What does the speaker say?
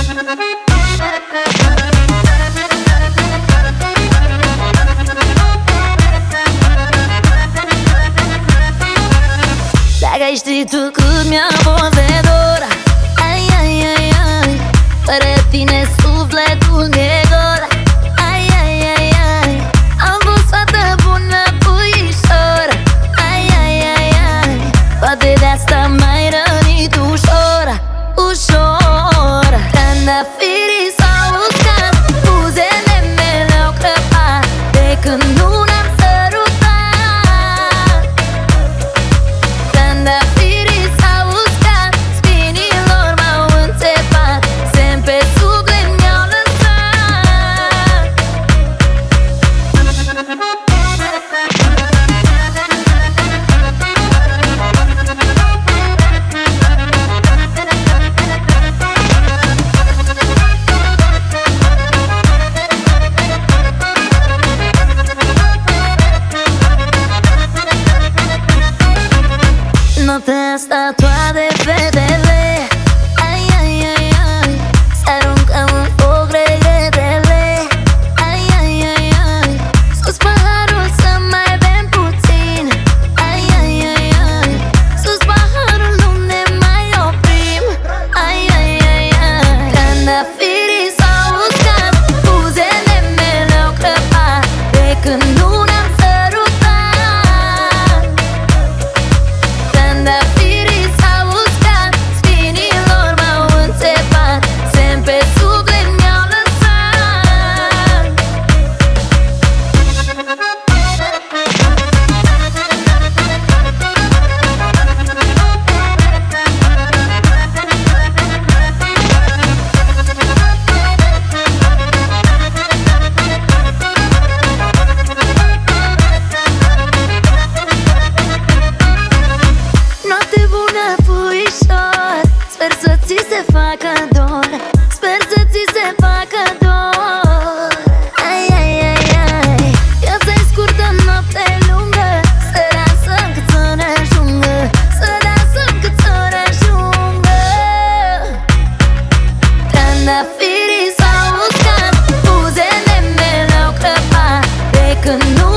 Dacă ai ști tu cât mi-a fost de dor, ai, ai, ai, ai, fără tine sufletul mi-e gol. Ai, ai, ai, ai, am fost fată bună, puișor. Ai, ai, ai, ai, poate de asta m-ai rănit ușor, ușor. Trandafirii s-au uscat, buzele mele au crăpat de când nu ne-am sărutat. Trandafirii s-au uscat, spinilor m-au înțepat, semn pe suflet mi-au lăsat. Noaptea asta toate fetele, ai, ai, ai, ai, s-aruncă în foc regretele. Ai, ai, ai, ai, sus paharul să mai bem puțin. Ai, ai, ai, ai, sus paharul nu ne mai oprim. Ai, ai, ai, ai, trandafirii s-au uscat, buzele mele au crăpat de când nu ne-am sărutat. Trandafirii s-au uscat, spinilor m-au înțepat, semn pe suflet mi-au lăsat. Noapte bună, puișor, sper să ți se facă dor, sper să ți se facă dor. Ai, ai, ai, ai, viața-i scurtă, noapte lungă, să dansăm cât să ne ajungă, să dansăm cât să ne ajungă. Trandafirii s-au uscat, buzele mele au crăpat de când nu